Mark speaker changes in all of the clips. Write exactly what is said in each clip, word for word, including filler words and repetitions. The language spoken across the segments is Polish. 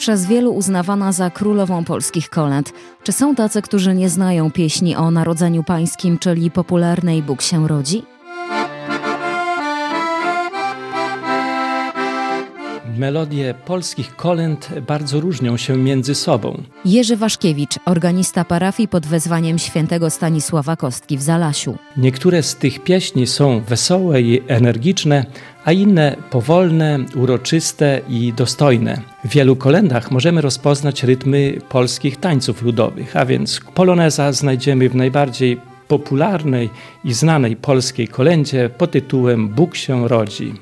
Speaker 1: Przez wielu uznawana za królową polskich kolęd. Czy są tacy, którzy nie znają pieśni o Narodzeniu Pańskim, czyli popularnej Bóg się rodzi?
Speaker 2: Melodie polskich kolęd bardzo różnią się między sobą.
Speaker 1: Jerzy Waszkiewicz, organista parafii pod wezwaniem świętego Stanisława Kostki w Zalasiu.
Speaker 2: Niektóre z tych pieśni są wesołe i energiczne, a inne powolne, uroczyste i dostojne. W wielu kolędach możemy rozpoznać rytmy polskich tańców ludowych, a więc poloneza znajdziemy w najbardziej popularnej i znanej polskiej kolędzie pod tytułem Bóg się rodzi.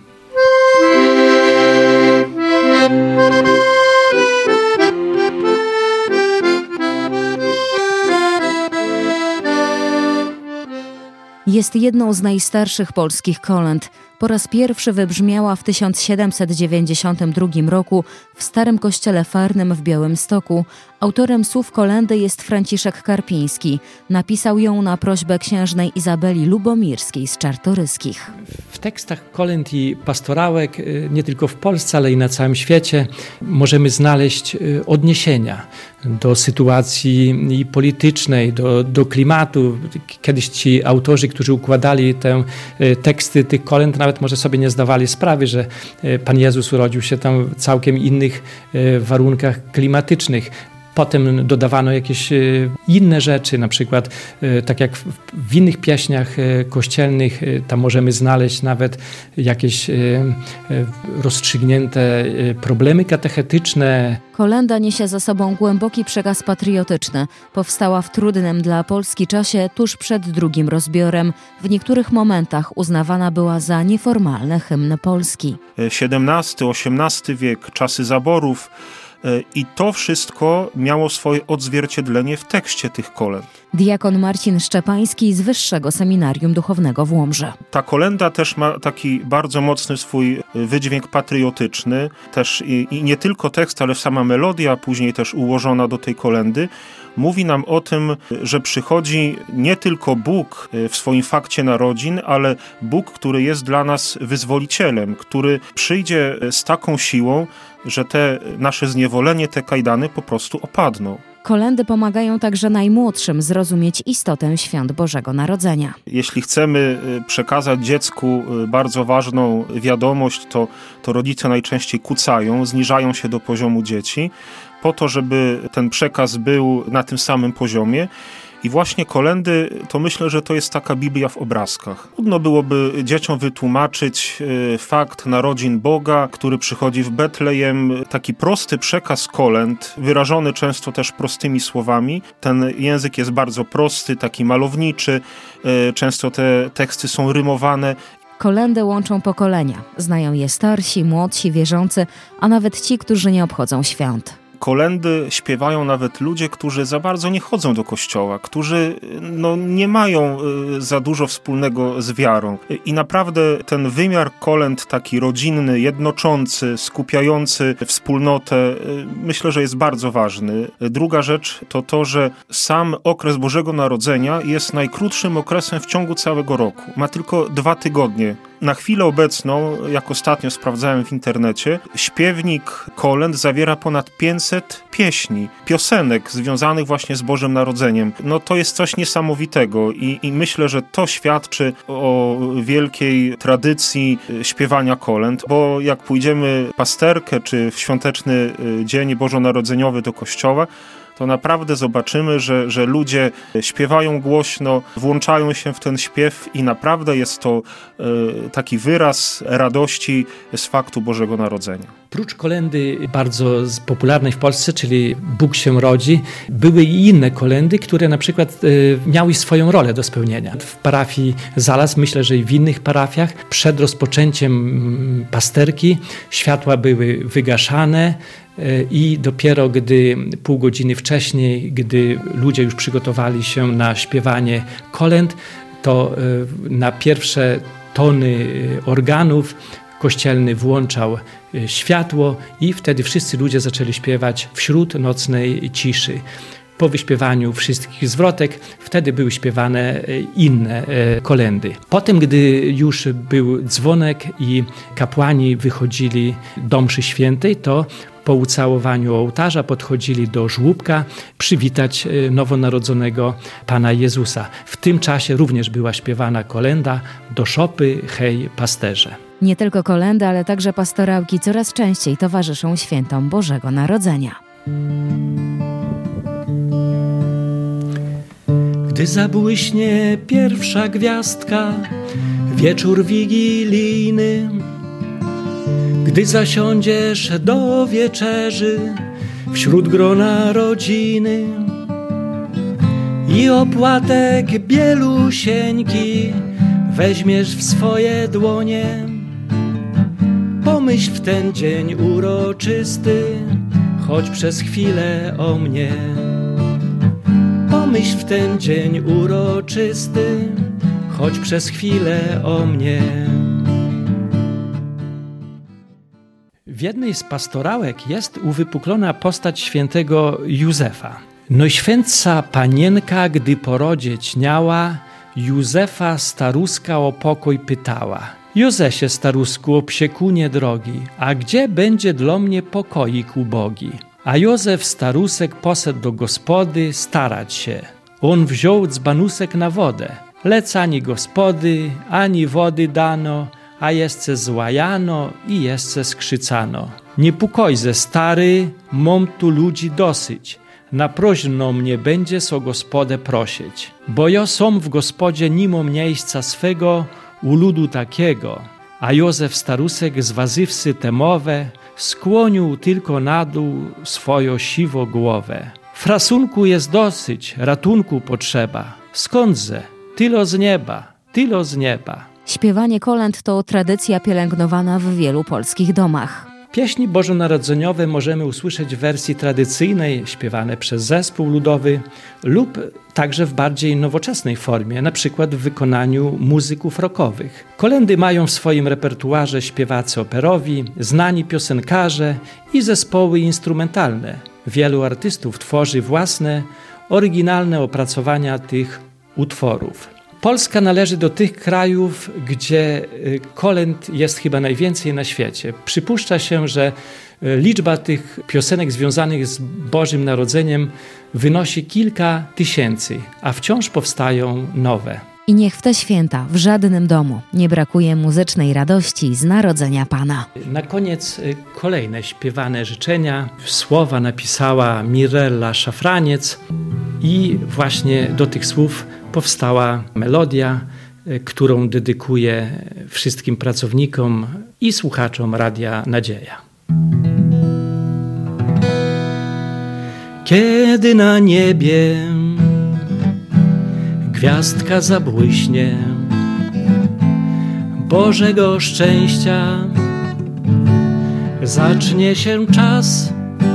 Speaker 1: Jest jedną z najstarszych polskich kolęd. Po raz pierwszy wybrzmiała w tysiąc siedemset dziewięćdziesiątym drugim roku w Starym Kościele Farnym w Białymstoku. Autorem słów kolędy jest Franciszek Karpiński. Napisał ją na prośbę księżnej Izabeli Lubomirskiej z Czartoryskich.
Speaker 2: W tekstach kolęd i pastorałek, nie tylko w Polsce, ale i na całym świecie, możemy znaleźć odniesienia do sytuacji politycznej, do, do klimatu. Kiedyś ci autorzy, którzy układali te teksty tych kolęd, nawet może sobie nie zdawali sprawy, że Pan Jezus urodził się tam w całkiem innych warunkach klimatycznych. Potem dodawano jakieś inne rzeczy, na przykład tak jak w innych pieśniach kościelnych, tam możemy znaleźć nawet jakieś rozstrzygnięte problemy katechetyczne.
Speaker 1: Kolęda niesie za sobą głęboki przekaz patriotyczny. Powstała w trudnym dla Polski czasie tuż przed drugim rozbiorem. W niektórych momentach uznawana była za nieformalny hymn Polski.
Speaker 3: siedemnasty, osiemnasty wiek, czasy zaborów. I to wszystko miało swoje odzwierciedlenie w tekście tych kolęd.
Speaker 1: Diakon Marcin Szczepański z Wyższego Seminarium Duchownego w Łomży.
Speaker 3: Ta kolęda też ma taki bardzo mocny swój wydźwięk patriotyczny. Też i, i nie tylko tekst, ale sama melodia, później też ułożona do tej kolędy, mówi nam o tym, że przychodzi nie tylko Bóg w swoim fakcie narodzin, ale Bóg, który jest dla nas wyzwolicielem, który przyjdzie z taką siłą, że te nasze zniewolenie, te kajdany po prostu opadną.
Speaker 1: Kolędy pomagają także najmłodszym zrozumieć istotę świąt Bożego Narodzenia.
Speaker 3: Jeśli chcemy przekazać dziecku bardzo ważną wiadomość, to, to rodzice najczęściej kucają, zniżają się do poziomu dzieci, po to, żeby ten przekaz był na tym samym poziomie. I właśnie kolędy, to myślę, że to jest taka Biblia w obrazkach. Trudno byłoby dzieciom wytłumaczyć fakt narodzin Boga, który przychodzi w Betlejem. Taki prosty przekaz kolęd, wyrażony często też prostymi słowami. Ten język jest bardzo prosty, taki malowniczy. Często te teksty są rymowane.
Speaker 1: Kolędy łączą pokolenia. Znają je starsi, młodsi, wierzący, a nawet ci, którzy nie obchodzą świąt.
Speaker 3: Kolędy śpiewają nawet ludzie, którzy za bardzo nie chodzą do kościoła, którzy no, nie mają za dużo wspólnego z wiarą. I naprawdę ten wymiar kolęd taki rodzinny, jednoczący, skupiający wspólnotę, myślę, że jest bardzo ważny. Druga rzecz to to, że sam okres Bożego Narodzenia jest najkrótszym okresem w ciągu całego roku. Ma tylko dwa tygodnie. Na chwilę obecną, jak ostatnio sprawdzałem w internecie, śpiewnik kolęd zawiera ponad pięćset pieśni, piosenek związanych właśnie z Bożym Narodzeniem. No to jest coś niesamowitego i, i myślę, że to świadczy o wielkiej tradycji śpiewania kolęd, bo jak pójdziemy w pasterkę czy w świąteczny dzień bożonarodzeniowy do kościoła, to naprawdę zobaczymy, że, że ludzie śpiewają głośno, włączają się w ten śpiew i naprawdę jest to e, taki wyraz radości z faktu Bożego Narodzenia.
Speaker 2: Prócz kolędy bardzo popularnej w Polsce, czyli Bóg się rodzi, były i inne kolędy, które na przykład e, miały swoją rolę do spełnienia. W parafii Zalas, myślę, że i w innych parafiach, przed rozpoczęciem pasterki światła były wygaszane, i dopiero gdy pół godziny wcześniej, gdy ludzie już przygotowali się na śpiewanie kolęd, to na pierwsze tony organów kościelny włączał światło i wtedy wszyscy ludzie zaczęli śpiewać wśród nocnej ciszy. Po wyśpiewaniu wszystkich zwrotek, wtedy były śpiewane inne kolędy. Potem, gdy już był dzwonek i kapłani wychodzili do mszy świętej, to po ucałowaniu ołtarza podchodzili do żłóbka przywitać nowonarodzonego Pana Jezusa. W tym czasie również była śpiewana kolenda do szopy hej pasterze.
Speaker 1: Nie tylko kolędy, ale także pastorałki coraz częściej towarzyszą świętom Bożego Narodzenia.
Speaker 2: Gdy zabłyśnie pierwsza gwiazdka, wieczór wigilijny, gdy zasiądziesz do wieczerzy wśród grona rodziny i opłatek bielusieńki weźmiesz w swoje dłonie, pomyśl w ten dzień uroczysty, choć przez chwilę o mnie. Pomyśl w ten dzień uroczysty, choć przez chwilę o mnie. W jednej z pastorałek jest uwypuklona postać świętego Józefa. Najświętsza panienka, gdy porodzieć miała, Józefa staruska o pokój pytała. Józesie starusku, obsiekunie drogi, a gdzie będzie dla mnie pokoik ubogi? A Józef starusek poszedł do gospody starać się. On wziął dzbanusek na wodę, lecz ani gospody, ani wody dano, a jeszcze złajano i jeszcze skrzycano. Nie pukojze stary, mam tu ludzi dosyć, na proźno mnie będzie so gospodę prosić. Bo ja som w gospodzie nimo miejsca swego, u ludu takiego. A Józef starusek zwazywszy te mowę, skłonił tylko na dół swoją siwo głowę. Frasunku jest dosyć, ratunku potrzeba. Skądże? Tylo z nieba, tylo z nieba.
Speaker 1: Śpiewanie kolęd to tradycja pielęgnowana w wielu polskich domach.
Speaker 2: Pieśni bożonarodzeniowe możemy usłyszeć w wersji tradycyjnej, śpiewane przez zespół ludowy lub także w bardziej nowoczesnej formie, na przykład w wykonaniu muzyków rockowych. Kolędy mają w swoim repertuarze śpiewacy operowi, znani piosenkarze i zespoły instrumentalne. Wielu artystów tworzy własne, oryginalne opracowania tych utworów. Polska należy do tych krajów, gdzie kolęd jest chyba najwięcej na świecie. Przypuszcza się, że liczba tych piosenek związanych z Bożym Narodzeniem wynosi kilka tysięcy, a wciąż powstają nowe.
Speaker 1: I niech w te święta w żadnym domu nie brakuje muzycznej radości z Narodzenia Pana.
Speaker 2: Na koniec kolejne śpiewane życzenia. Słowa napisała Mirella Szafraniec i właśnie do tych słów powstała melodia, którą dedykuję wszystkim pracownikom i słuchaczom Radia Nadzieja. Kiedy na niebie gwiazdka zabłyśnie Bożego szczęścia, zacznie się czas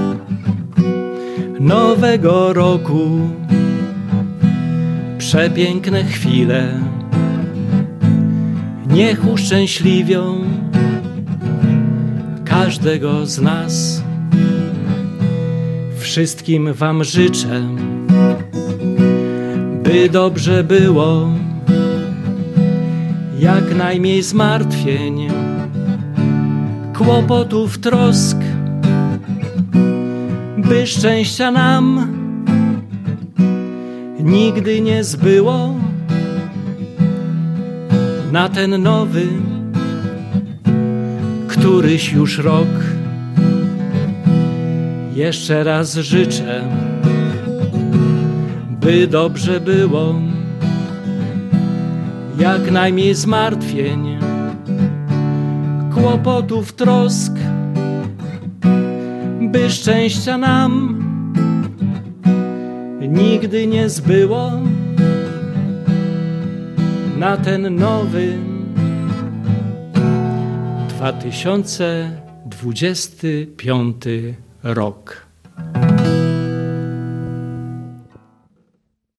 Speaker 2: nowego roku. Przepiękne chwile niech uszczęśliwią każdego z nas. Wszystkim wam życzę, by dobrze było, jak najmniej zmartwień, kłopotów, trosk, by szczęścia nam nigdy nie zbyło. Na ten nowy, któryś już rok, jeszcze raz życzę, by dobrze było, jak najmniej zmartwień, kłopotów, trosk, by szczęścia nam nigdy nie zbyło. Na ten nowy dwa tysiące dwudziesty piąty rok.